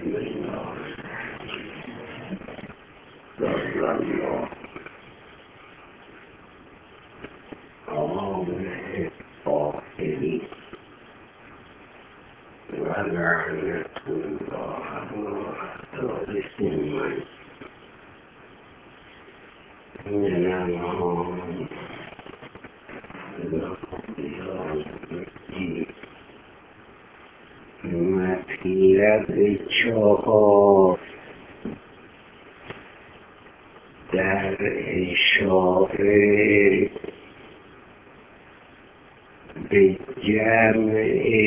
مطلب 4 در اشاره به جمع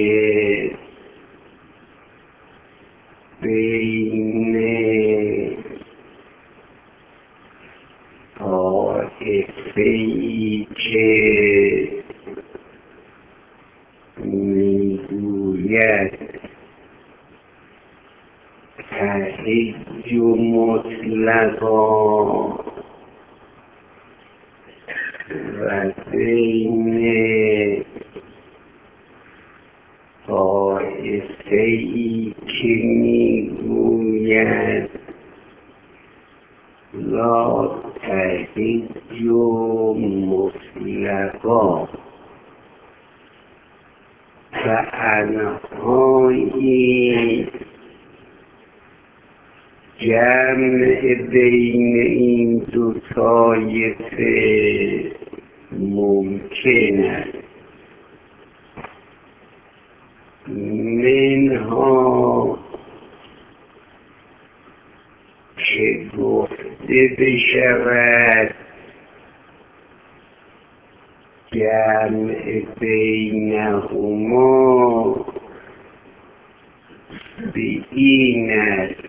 بین طایفه‌ای که میگوید تحج مطلقا و بین طایفه‌ای که میگوید لا تحج مطلقا فعنهایی جمع بین این دو طایفه ممکن است. منها که گفته بشود جمع بینهما به این است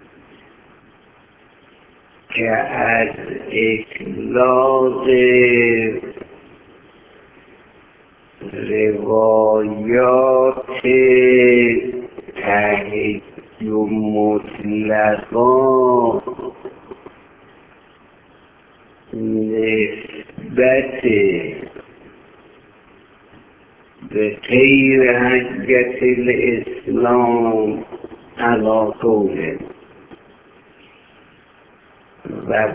که از اطلاق روایات تحج مطلقا نسبت به غیر حجة الاسلام علی قوله و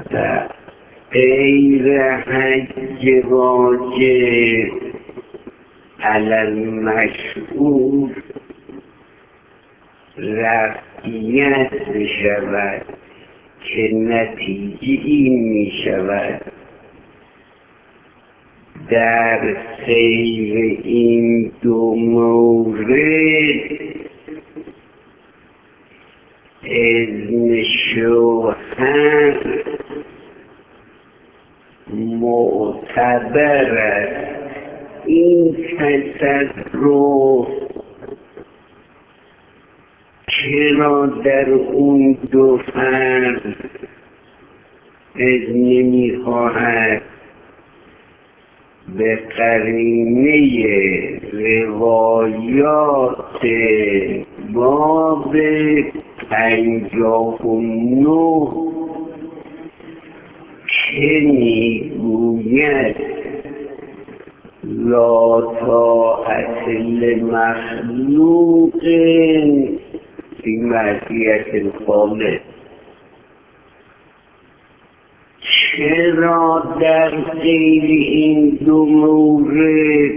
غیر حج واجب علی المشهور رفعیت بشود که نتیجه این می شود در سیر این دو مورد اذن شوهر معتبر است. این تصرف چرا در اون دو فرد اذن نمی‌خواهد؟ به قرینه روایات باب 59 که میگوید لا طاعة لمخلوق فی معصیة الخالق. چرا در غیر این دو مورد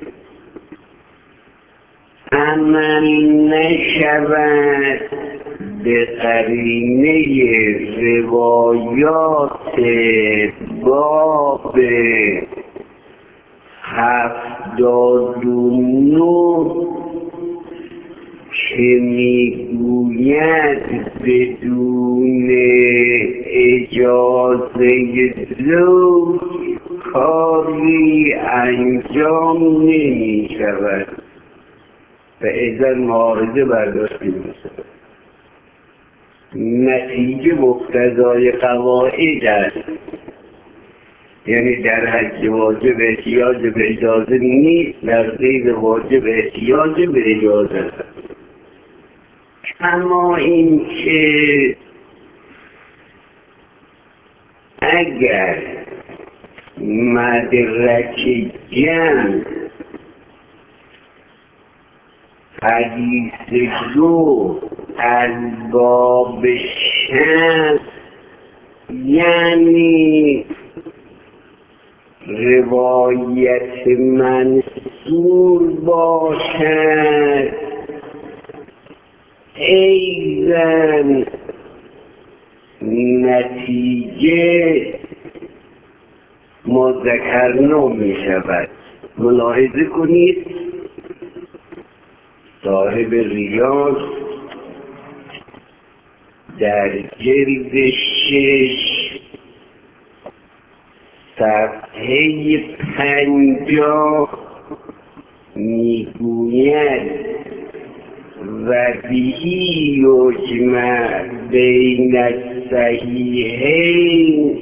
عمل نشود به قرینه روایات باب 79 که میگوید بدون اجازه زوج کاری انجام نمی شود و اذن معارضه برداشته می شود. نتیجه مقتضای قواعد است، یعنی در حج واجب احتیاج به اجازه نیست، در غیر واجب احتیاج به اجازه است. اما این که اگر مدرک جمع حدیث 2 از باب شرط یعنی روایت منصور باشد، ایزن نتیجه مذکر می شود. ملاحظه کنید صاحب ریاض در جلد 6 صفحه 50 میگوید و بهی یجمع بین الصحیحین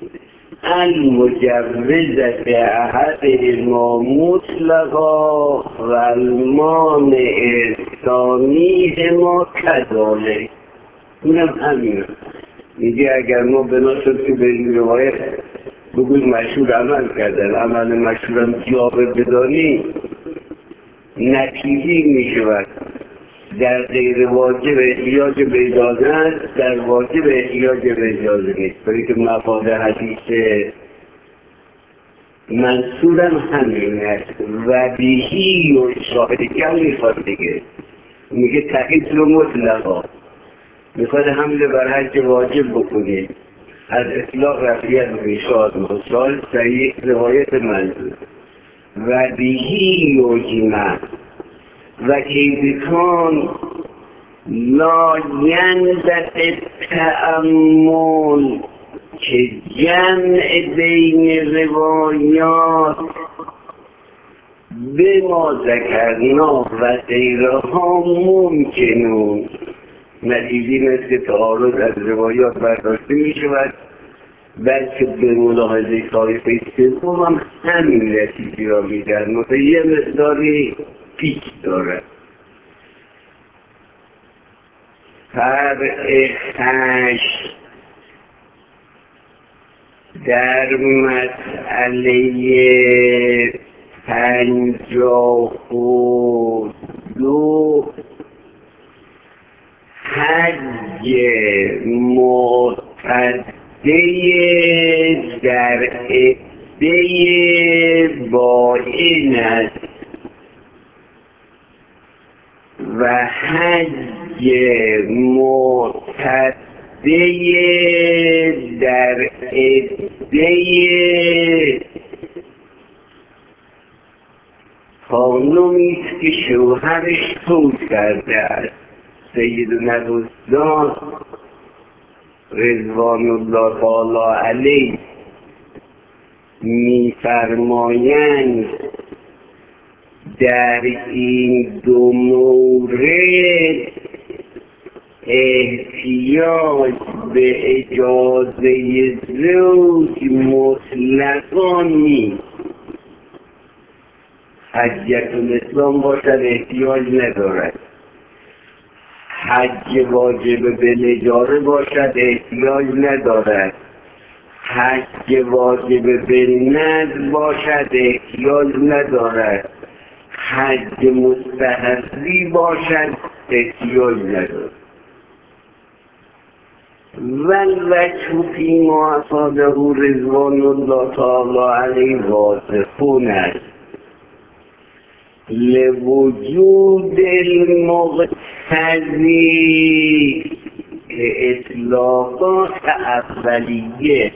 المجوزة احدهما مطلقا و المانع ثانیهما کذالک. اونم همینه. میگه اگر ما بنا شد که به این روایت بگوید مشهور عمل کردن، عمل مشهورم جابر بدانی، نتیجه می شود در غیر واجب احتیاج به اجازه است، در واجب احتیاج به اجازه نیست. برای که مفاد حدیث منصورم همین است و بهی و شاهد کم میخواد دیگه. میگه تحقیق رو مطلقا میخواد حمله بر حج واجب بکنید، از اطلاق رفعیت به شاد مصال صحیح روایت منصور و بهی یجمع و کیفکان لا ینبت تأمل که جمع بین روایات به ما ذکرنا و غیرها ممکنون. نتیجه مثل تعارض از روایات برداشته می شود، بلکه به ملاحظه طایفه سوم هم همین نتیجه را می دهد. یه مقداری پیچ دارد. فرع 8 در مسئله 52 حج معتده در عده باین است و حج معتده در عده خانمی است که شوهرش فوت کرده است. سیدنا استاد رضوان الله تعالی علیه می‌فرمایند در این دو مورد احتیاج به اجازه زوج مطلقا نیست. حجیت الاسلام باشد احتیاج ندارد، حج واجب بالاجاره باشد احتیاج ندارد، حج واجب بالنذر باشد احتیاج ندارد، حج مستحبی باشد احتیاج ندارد. والوجه فیما افاده رضوان الله تعالی علیه واضحون است لوجود المقتضی که اطلاقات اولیه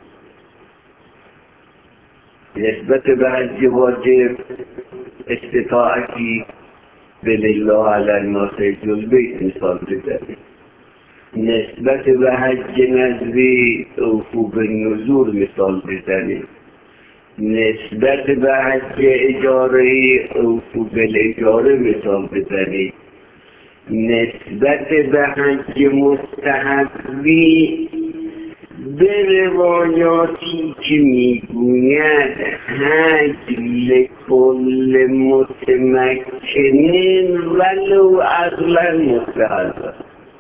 نسبت به حج واجب استطاعتی بلله علی الناس حج البیت مثال بزنید، نسبت به حج نظری اوفوا بالنذور مثال بزنید، نسبت به حج اجاره اوفوا بالاجاره مثال بزنید، نسبت به حج مستحبی به روایاتی که میگوید حج لکل متمکنین ولو عقلا مستحب.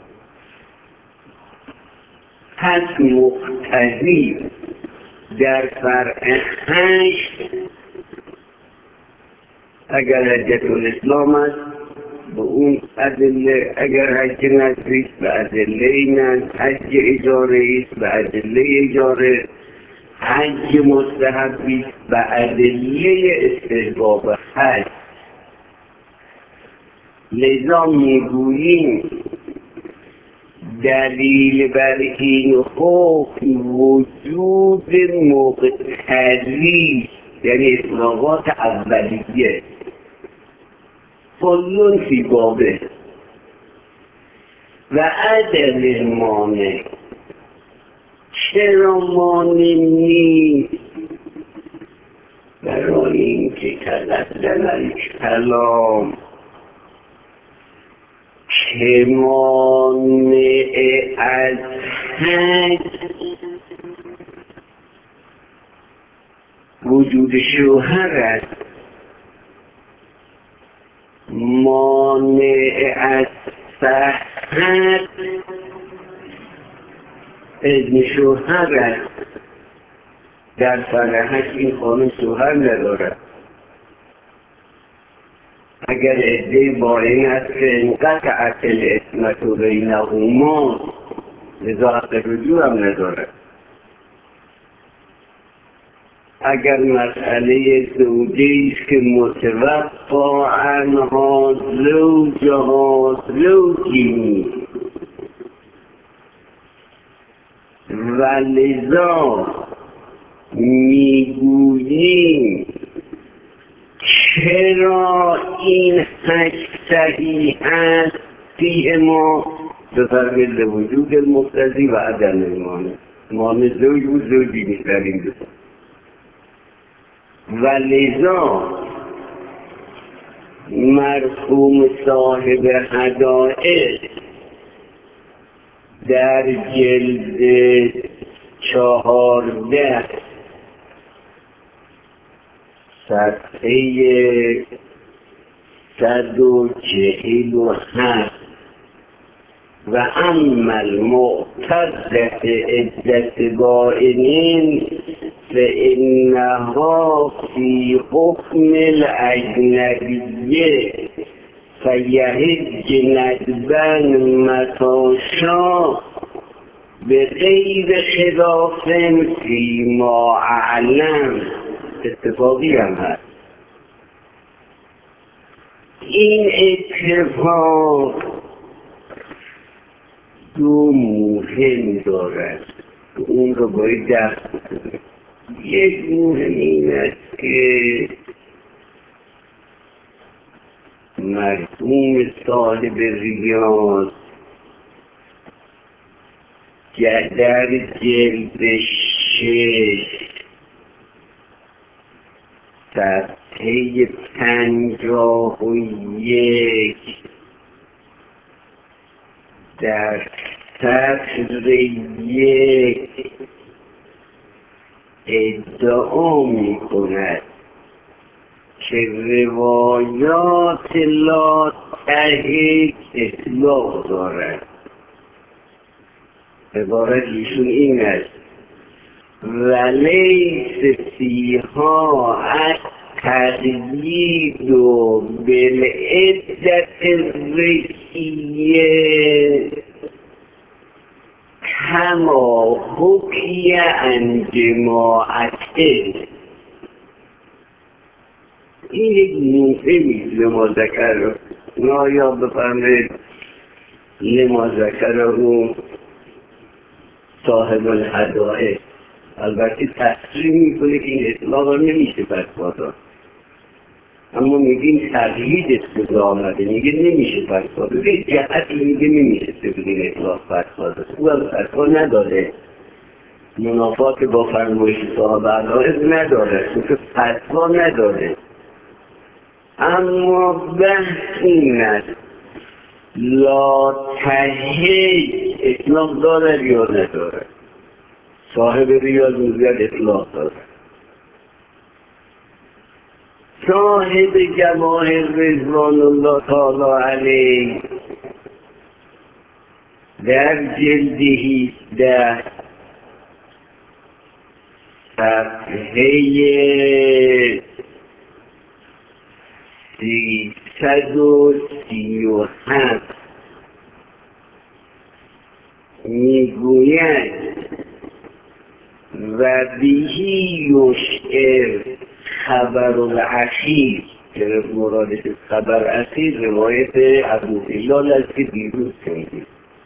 پس مقتضی در فرع 8 اگر حجت الاسلام است به اون ادله، اگر حج نظری است به ادله حج اجاره است به ادله اجاره، حج مستحبی است به ادله استحباب حج. لذا میگوییم دلیل بر این حکم وجود مقتضی، یعنی اطلاقات اولیه، کلون فی بابه و عدم مانع. چرا مانع نیست؟ برای اینکه تقدم الکلام که مانع از حج وجود شوهر است، مانع از صحت اذن شوهر است. در فرهنگ این قانون شوهر ندارد. اگر عده با این است که انقطعت العصمت بینهما، لذا حق رجوع هم ندارد. اگر مسئله زوجی است که متوفی عنها زوجها زوجی و لذا میگوییم چرا این حج صحیح است فی ما بفرمید وجود المقتضی و عدم المانع. مانع زوج و زوجی نیست در این دو، و لذا مرحوم صاحب هدایق در جلد 14 صفحه 147 و اما المعتدة عدة بائن فإنها في حكم الأجنبية فيحج ندبا متى شاء بغیر خلاف فيما أعلم. اتفاقی هم هست. این اتفاق دو مهم دارد، اون رو باید دست کنید. یک مهم این است که مرحوم صاحب ریاض در جلد 6 صفحه 51 در سطر 1 ادعا می کند که روایات لا تحید اطلاق دارد. عبارت ایشون این است: ولیس فیها التقیید بالعدة الرئیه کما حکی عن جماعته. این یک موفهمی لما ذکر نایا بفرمید لما ذکره صاحب الهدایق. البته تصریح میکنه که این اطلاق نمیشه فتوا داد، اما میگیم تقیید کجا آمده، میگه نمیشه فتوا داد. به جهتی میگه نمیشه بگیم اطلاق فتوا داد. او هم فتوا نداده، منافات با فرمایش صاحب الهدایق نداره، چون فتوا نداده. اما بحث این است لا تحید اطلاق داره یا نداره. صاحب ریاض میگوید اطلاق داره. صاحب جواهر رضوان الله تعالی علیه در جلد 18 صفحه 137 میگوید و بهی یشعر خبر الاخیر که مرادش خبر اخیر روایت ابوهلال است که دیروز شنیدیم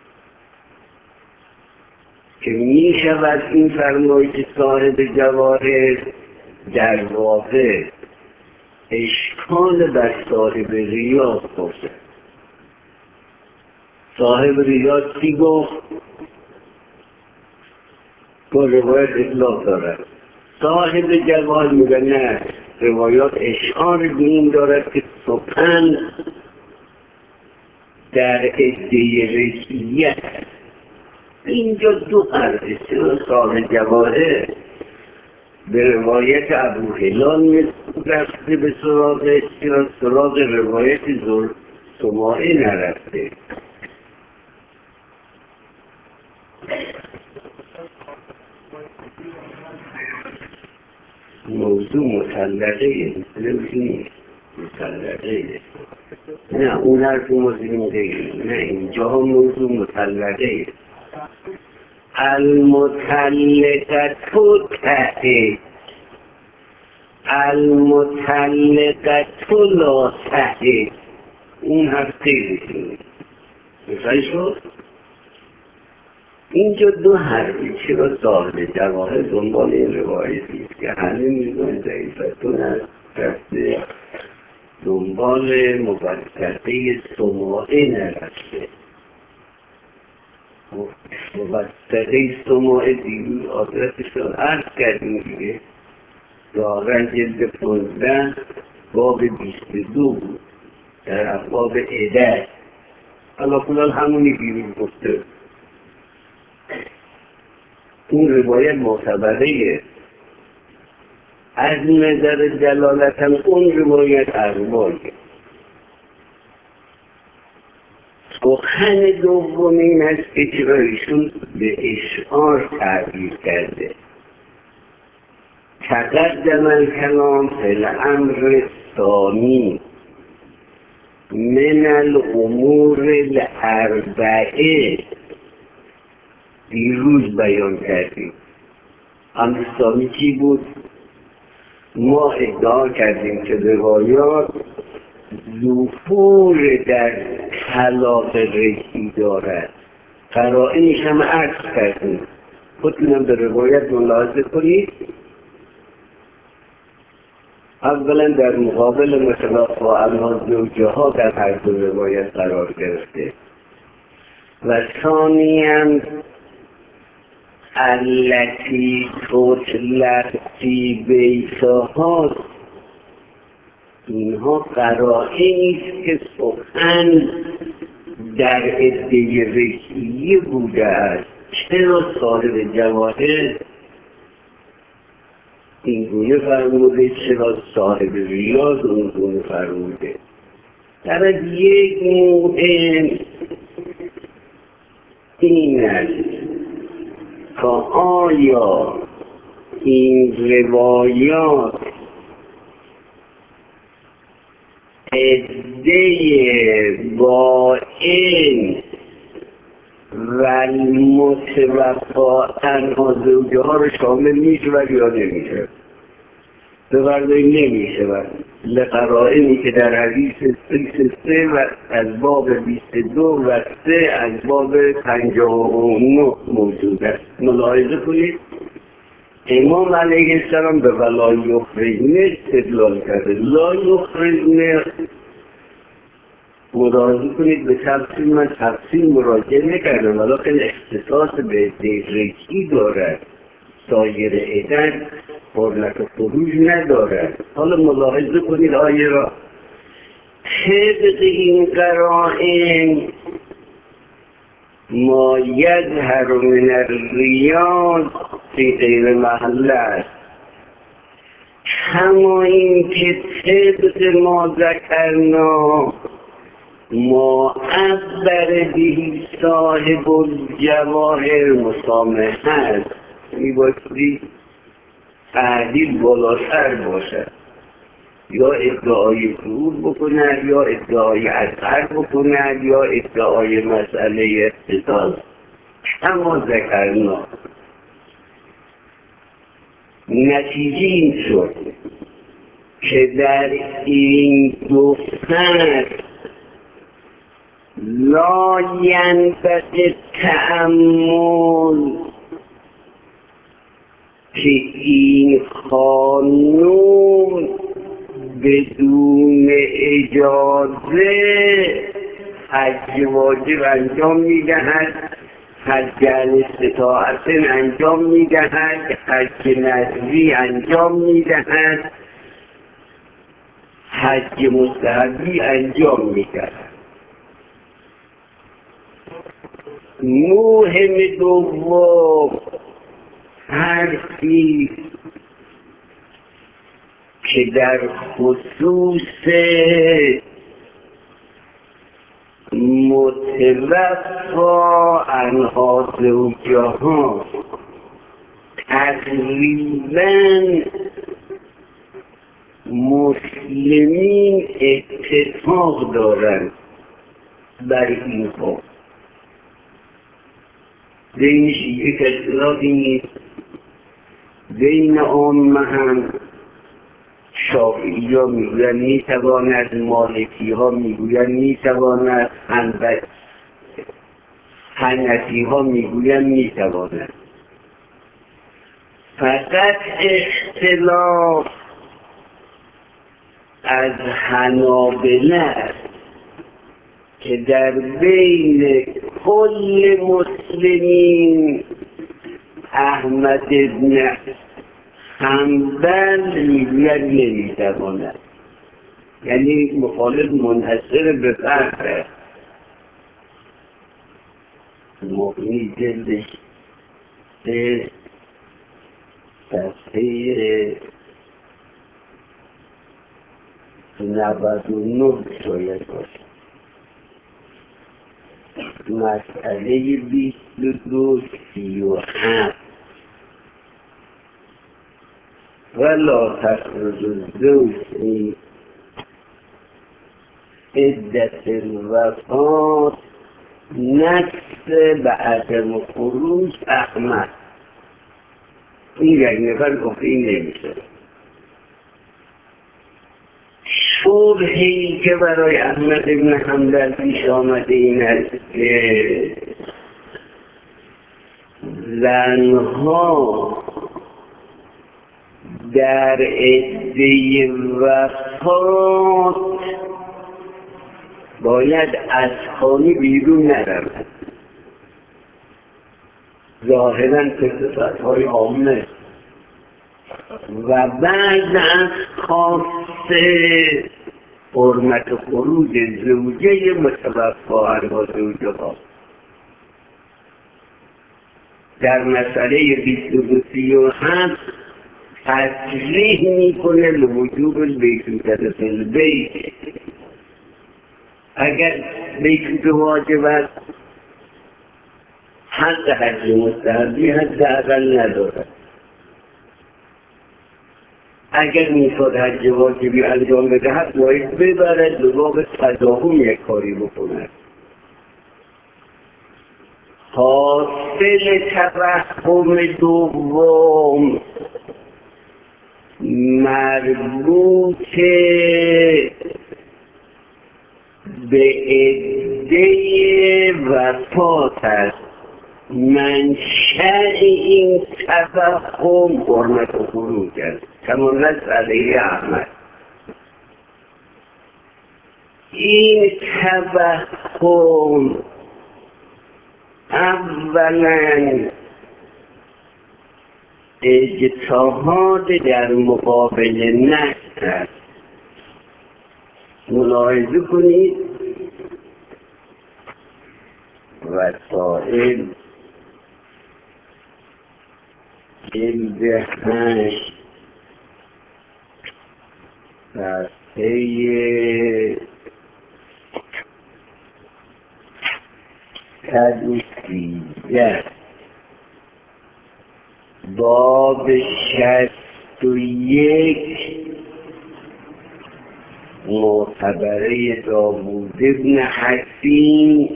که می شود این فرمایش صاحب جواهر در واقع اشکال بر صاحب ریاض باشد. صاحب ریاض چی گفت؟ با روایت اطلاق دارد. صاحب جواهر میگه نه، روایات اشعار دین دارد که سخن در عده رکیت. اینجا دو حرفه. صاحب جواهر به روایت ابوهلال رفته به سراغ روایت سماعی نرفته. موضوع مطلقه نیست، مطلقه نه اون حرف موضوع دیگه، نه اینجا هم موضوع مطلقه. المطلقه ته المطلقه لا ته، اون حرف دیگه مثلا شد. اینجا دو حرفی چرا صاحب جواهر دنبال این روایتی که همه میدون ضعیفتون است رفته دنبال موثقه سماعی نرفته. موثقه سماعی دیروز آدرسش رو عرض کردیم دیگه، ظاهرا جلد 15 باب 22 بود در ابواب عده. حالا کنال همونی دیروز گفته اون روایت معتبره. از نظر دلالت هم اون روایت ارباله. سخن دوم این است که چرا ایشون به اشعار تعبیر کرده. تقدم الکلام فی الامر الثانی من الامور الاربعه، دیروز بیان کردیم. امر ثانی چی بود؟ ما ادعا کردیم که روایات ظهور در خلاق رکی دارد. قرائنش هم عرض کردیم. خودتونم به روایت ملاحظه کنید. اولا در مقابل مثلا فاعلها زوجها در هر دو روایت قرار گرفته و ثانیاً التي تطلق فی بیتها، اینها قرائنی است که سخن در عده رکیه بوده است. چرا صاحب جواهر این گونه فرموده، چرا صاحب ریاض اون گونه فرموده؟ در یک موضع این است که آیا این روایات عده با این و المتوفا تنها زوجه ها رو شامل میشه و یا نمیشه؟ ببرداریم نمیشه و لقرائنی که در حدیث 33 و از باب 22 و 3 از باب 59 موجود است. ملاحظه کنید امام علیه السلام به ولا یخرجنه استدلال کرده. لا یخرجنه ملاحظه کنید به تفصیل من تفصیل مراجعه نکردم، ولیکن اختصاص به رکی دارد، سایر عدد حرمت خروج ندارد. حالا ملاحظه کنید آیه را. طبق این قرائن ما یظهر من الریاض فی غیر محل است، کما این که طبق ما ذکرنا ما عبر بهی صاحب الجواهر مسامح است. میبایستی تعدیل بالاتر باشد. یا ادعای ظهور بکنن یا ادعای اثر بکنن یا ادعای مسئله اتصال. اما ذکرنا نتیجه این شد که در این دو فصل لا ینبغی تأمل که این خانوم بدون اجازه حج واجب انجام میدهد، حج الاستطاعت انجام میدهد، حج نظری انجام میدهد، حج مستحبی انجام میدهد. مهم دوم حرفی که در خصوص متوفا عنها زوجها تقریبا مسلمین اتفاق دارند بر این حکم. بین شیعه اختلافی نیست، بین عامه هم شافعی ها میگویند میتواند، مالکی ها میگویند میتواند، حنفی ها میگویند میتواند. فقط اختلاف از حنابلة است که در بین کل مسلمین احمد بن حنبل میگوید نمیتواند، یعنی مخالف منحصر به فرد. مغنی جلدش صفحه 99 شاید باشه، مسئله 2237 ولا تخرج الزوج في عدة الوفاة نفس بعدم خروج احمد. این یک نفر گفته این نمیشه. شبهی که برای احمد بن حنبل پیش آمده این است که زنها در عده وفات باید از خانه بیرون نروند. ظاهراً صفت‌های عامه و بعد از خاصه حرمت خروج زوجه متوفا عنها زوجها. در مسئله 2237 تصریح میکنه لوجوب البیتوتة فی البیت. اگر بیتوته واجب است حد حج مستحبی حداقل ندارد. اگر میخواد حج واجبی انجام بدهد باید ببرد به باب تداوم یک کاری بکند. حاصل توهم دوم مربوط به عده وفات است. منشأ این توهم حرمت خروج است کما نص علیه احمد. این توهم اولا اجتهاد در مقابل نص است. ملاحظه کنید وسائل جلد 8 صفحه 113 باب 61 معتبره داوود ابن حسین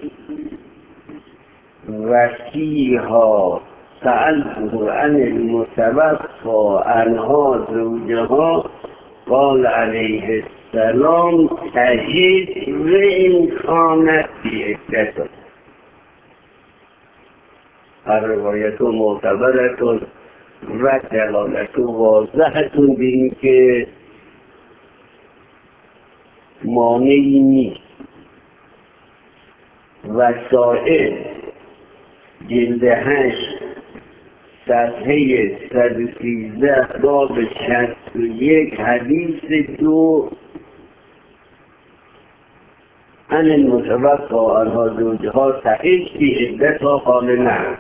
و فیها سألته عن المتوفى عنها زوجها قال علیه السلام تهد و این کانت بعدتها. روایت معتبرتون و دلالت واضحتون به این که مانعی نیست. وسائل جلد 8 صفحه 113 باب 61 حدیث 2 عن المتوفى عنها زوجها تعیش فی عدتها قال نعم.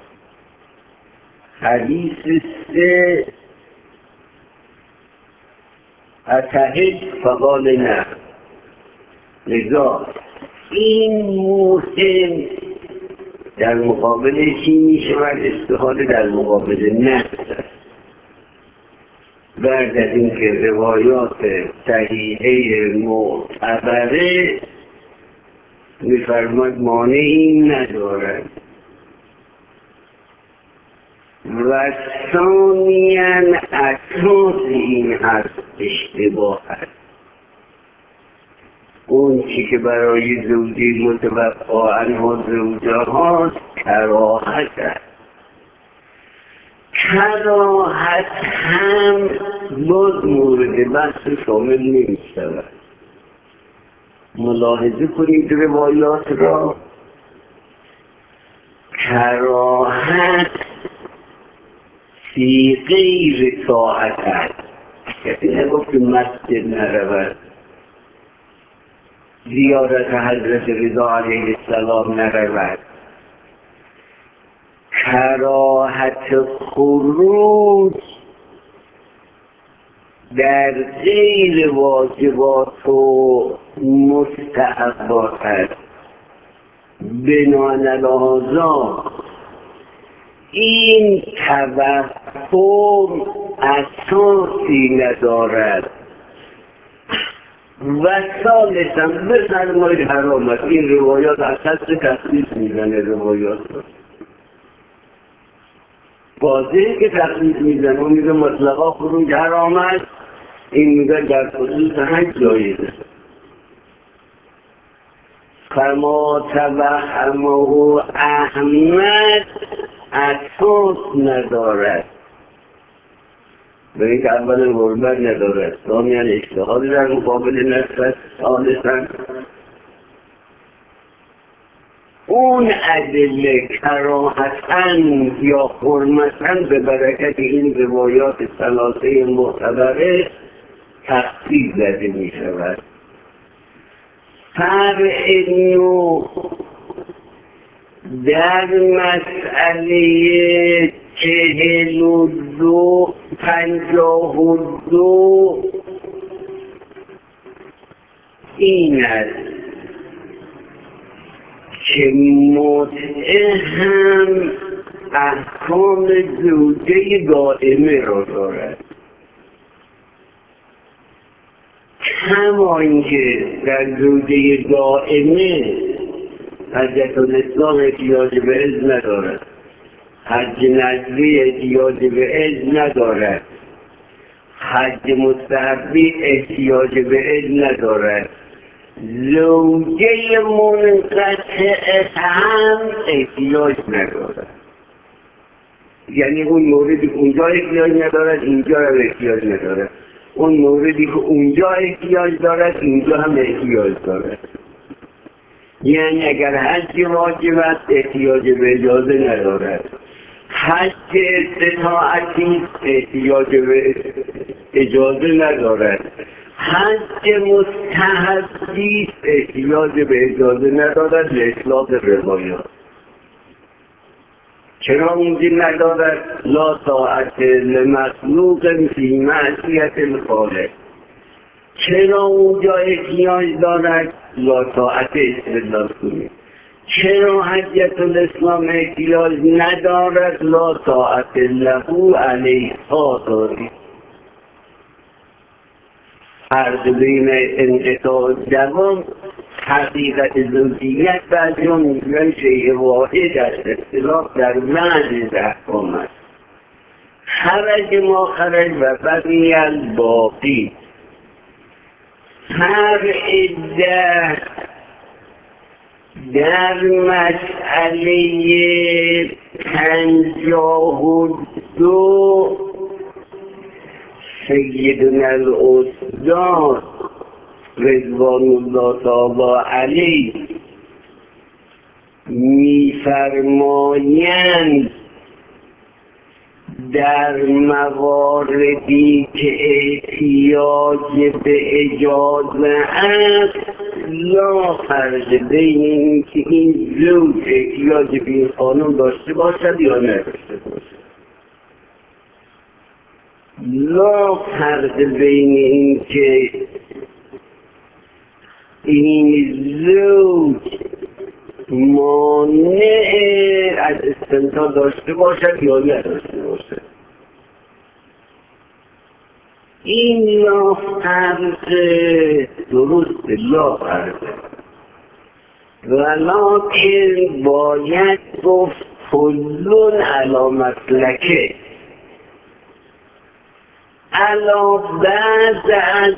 حدیث 3 اتهج فقال نعم. لذا این مهم در مقابل چی می شود؟ استفاده در مقابل نفس است. بعد از اینکه روایات صحیحه معتبره می‌فرماید مانعی ندارد. و ثانیاً اساس این حرف اشتباه است. اون چی که برای زوجی متوفی عنها زوجها کراهت است. کراهت هم باز مورد بحث شامل نمی شود. ملاحظه کنید روایات را. کراهت فی غیر طاعت است. کسی نگفت مسجد نرود، زیارت حضرت رضا علیه السلام نرود. کراهت خروج در غیر واجبات و مستحبات است. بنابراین این توهم اساسی ندارد. و ثالثاً بفرمایید حرام است. این روایات اساس تخصیص میزنه. روایات واضحه که تخصیص میزنه. اون میگه مطلقا خروج حرام است، این میگه در خصوص حج جایزه. کما توهمه احمد اساس ندارد. به این که اول حرمت ندارد، ثانیاً اجتهاد در مقابل نفس است، ثالثاً اون ادله کراهتاً یا حرمتاً به برکت این روایات ثلاثه معتبره تخصیص داده می شود. فرع نو در مسئله 42 52 این است که متعه هم احکام زوجه دائمه را دارد. همان که در زوجه دائمه حجت الاسلام احتیاج به اذن ندارد، حج نظری احتیاج به اذن ندارد، حج مستحبی احتیاج به اذن ندارد، زوجه منقطع هم احتیاج ندارد. یعنی اون موردی که اونجا احتیاج ندارد اینجا هم احتیاج ندارد، اون موردی که اونجا احتیاج دارد اینجا هم احتیاج دارد. یعنی اگر حج واجب است احتیاج به اجازه ندارد، حج استطاعتی احتیاج به اجازه ندارد، حج مستحبی احتیاج به اجازه ندارد. لإطلاق روایات چرا اونجا ندارد؟ لا طاعت لمخلوق فی معصیت الخالق. چرا اونجا احتیاج دارد؟ لا طاعت استدلال کنید. چرا حجت الاسلام احتیاج ندارد؟ لا طاعت له علیها دارید. فرق بین انقطاع دوام حقیقت زوجیت بعضی ها میگوین شیء واحد است، اختلاف در معنی احکام است. خرج ما خرج و بقی الباقی. هر عده در مسئله 52 سیدنا الاستاد رضوان الله تعالی علیه می‌فرمایند در مواردی که احتیاج به اجازه است لا فرق بین این که این زوج احتیاج به این خانم داشته باشد یا نداشته باشد. لا فرق بین این که این زوج مانع از استمتاع داشته باشد یا نداشته باشد. این لا فرق درست لا فرق، ولیکن باید گفت کلون علی مسلکه، علا بعض از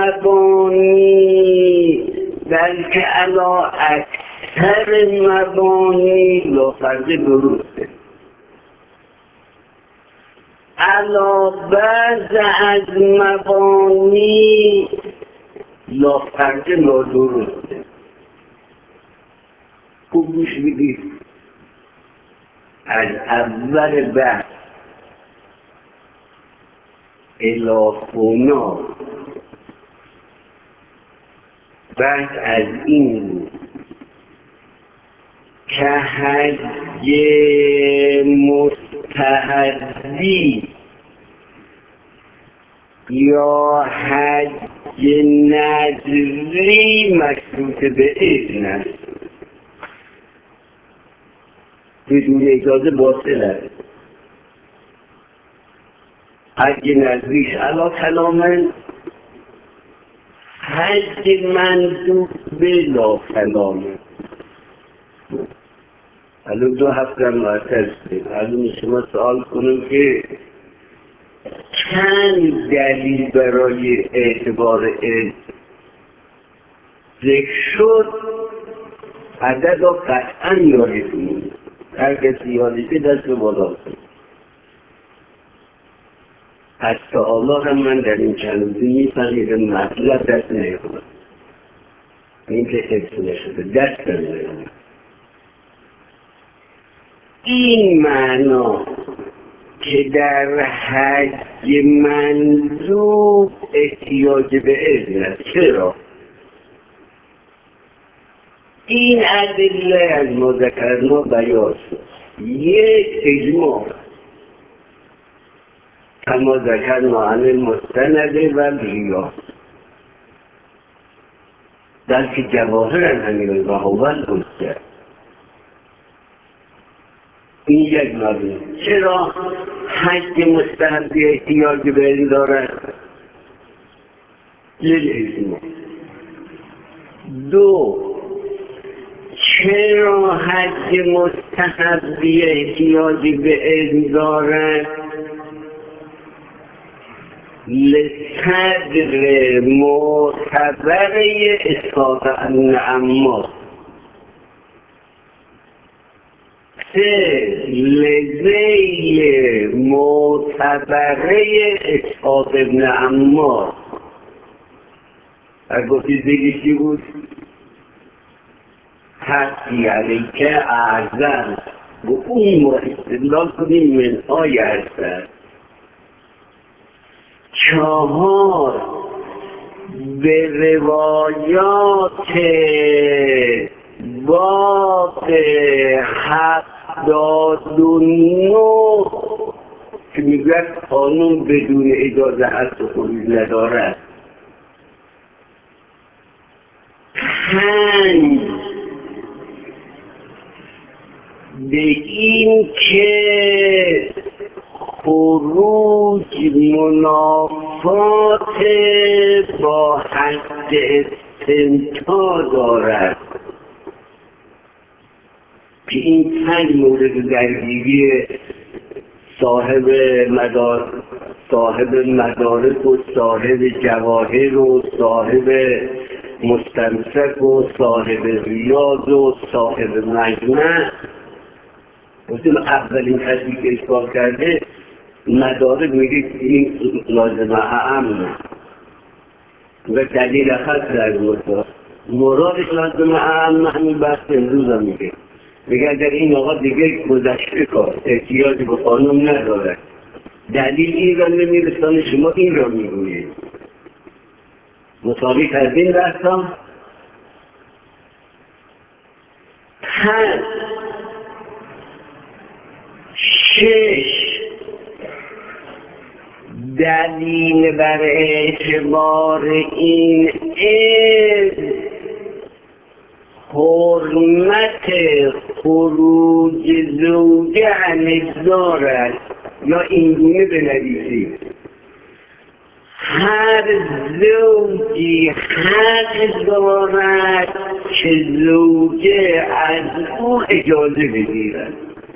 مبانی بلکه علا اکثر مبانی لا فرق درسته، علا بعض از مبانی لا فرق نادرسته. خوب گوش بدید، از اول بحث الافونا بحث از این بود که حج مستحبی یا حج نذری مشروط به اذن است، بدون اجازه باطل است. حج نذریش علا کلامن، حج مندوب بلا کلامن. الان 2 هفته معترض کنیم، الان شما سوال کنیم که چند دلیل برای اعتبار علم ذکر شد، عدد را قطعا یادتون، هر کسی یادشه دست به بالا کنیم. حتی الله هم من در این چند روزی میفهمیدم مطلب دست نیاورد، این که حفظ نشده دست نیاورد. این معنا که در حج مندوب احتیاج به اذن است. چرا؟ این ادله از ما ذکرنا بیان شد. یک اجماع کما ذکرنا عن المستند و الریا، بلکه جواهر همین و هو الحجه. این یک مبنی. چرا حج مستحبی احتیاج به علم دارد؟ یک اجماع. 2 چرا حج مستحبی احتیاج به علم دارد؟ لصدر معتبره اسقاط النعما. 3 لذیل معتبره اسقاط ابن عمار. اگر گفتی زیدی چی بود؟ حقی علیکه اعظم و اون ما استدلال کنیم من آیه هستند. 4 به روایات باب 79 که میگوید قانون بدون اجازه هست و خروج ندارد. 5 به این که خروج منافی منافات با حد استمتاع دارد که این 5 مورد درگیری صاحب مدارک و صاحب جواهر و صاحب مستمسک و صاحب ریاض و صاحب مجمع گفتیم اولین کسی که اثبات کرده مدارک میگه این لازمه امنه و دلیل خط در مرادش لازمه امنه همین بحث امروز هم میگه اگر این آقا دیگه گذشته کار احتیاجی به قانون ندارد دلیل این را نمیرسانه شما این را میگویید مطابق از این بحثم 6 دلیل بر اعتبار این حرمت خروج زوجه دارد یا اینگونه بنویسید هر زوجی حق دارد که زوجه از او اجازه بگیرد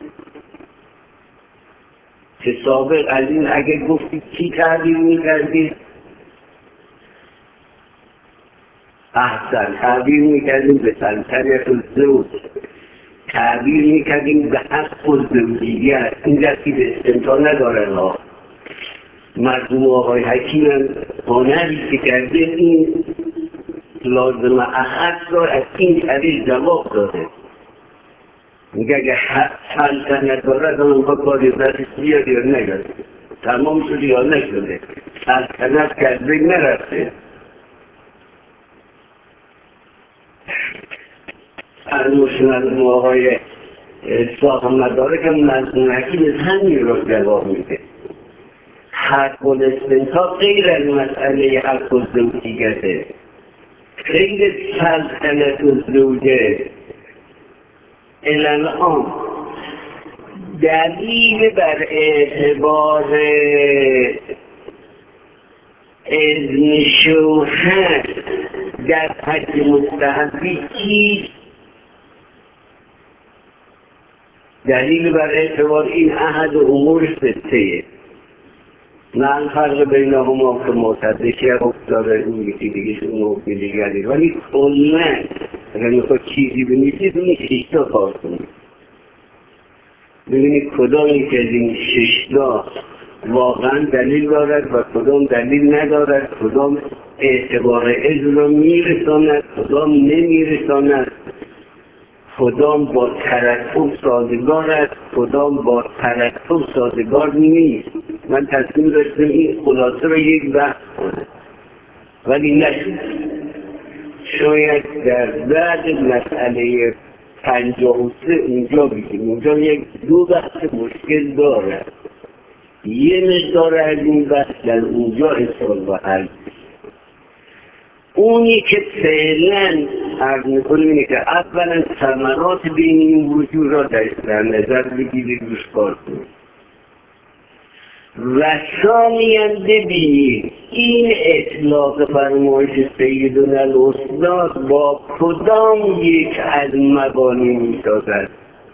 که سابق از این اگر گفتید چی تعبیر میکردید احسن تعبیر میکردیم به سلطنت الزوج تعبیر میکردیم به حق و زوجیت این دستی به استمتاع ندارن ها مرحوم آقای حکیم هم هنری که کرده این لازم احق را از این طریق جواب داده میگه اگه سلطنت دارد اون با کاری دستش بیاد یا نگرد تمام شد یا نشده سلطنت کرده نرفته مرحوم آقای صاحب مدارک هم مرحوم حکیم همین را جواب میده حق الاستمتاع غیر از مسئله حق الزوجیته غیر سلطنت الزوجه الان دلیل بر اعتبار اذن شوهر در حج مستحبی چیست؟ دلیل بر اعتبار این احد امور 6 نه فرق بینهما که معتدشی افتاده اون یکی دیگه اون دیگری ولی کلا اگر میخواد چیزی بنویسید اون 6 تا کار کنید ببینید کدامی که از این 6 تا واقعا دلیل دارد و کدام دلیل ندارد کدام اعتبار اذن را میرساند کدام نمیرساند کدام با ترتب سازگار است کدام با ترتب سازگار نیست من تصمیم داشتم این خلاصه را یک بحث کنم ولی نشد شاید در بعد مسئله 53 اونجا بگیم اونجا یک 2 بحث مشکل دارد یه مقدار از این بحث در اونجا اصال و حل اونی که فعلا عرض میکنیم اینه که اولا ثمرات بین این وجود را در نظر بگیرید روش کار کنید و ثانیاً ببینید این اطلاق فرمایش سیدنا الاستاد با کدام یک از مبانی میسازد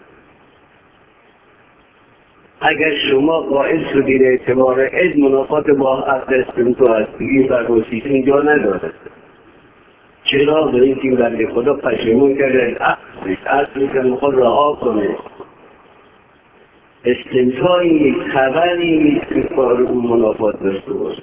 اگر شما قائل شدید اعتبار علم منافات با حق استمتاع است این فرمایشی اینجا ندارد چرا به این تیم بنده خدا پشیمون کرده اصلی که میخواد رها کنه استمتاع یک خبری نیست که کار اون منافات داشته باشه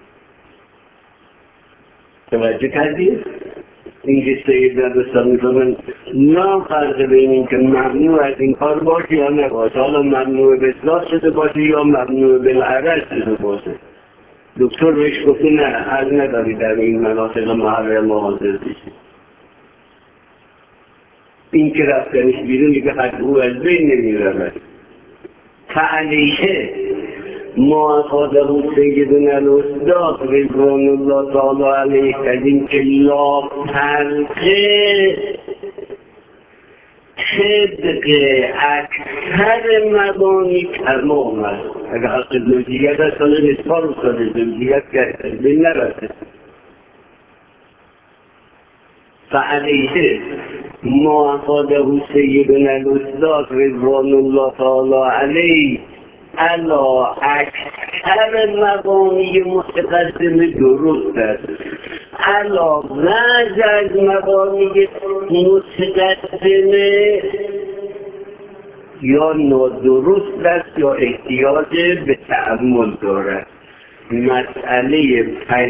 توجه کردید؟ اینکه سید نداشتم میکنن نه فرق بین این که ممنوع از این کار باشه یا نباشه حالا ممنوع به اصلاح شده باشه یا ممنوع به العرض شده باشه دکتر بهش گفته نه حل نداری در این مناطق محرم حاضر بشی این که رفتنش بیرون دیگه حد او از بین نمیرود فعلیه ما خاده سیدنا الاستاد رضوان الله تعالی علیه کردیم که لا فرقه طبق اکثر مبانی تمام است. اگر حق زوجیت است سال نصفان سال زوجیت کرد به نرسه فعلیه ما افاده سیدنا الاستاذ رضوان الله تعالی علیه علا اکثر مبانی متقدم درست است، علا بعض از مبانی متقدمه یا نادرست است یا احتیاج به تأمل دارد. مسئله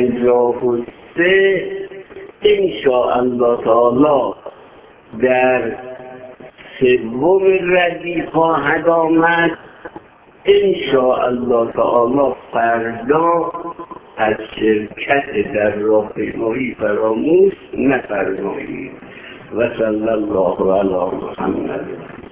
53 انشاءالله تعالی در سوم ربیع خواهد آمد. انشاءالله تعالی فردا از شرکت در راهپیمایی فراموش نفرمایید. و صلی الله علی محمد.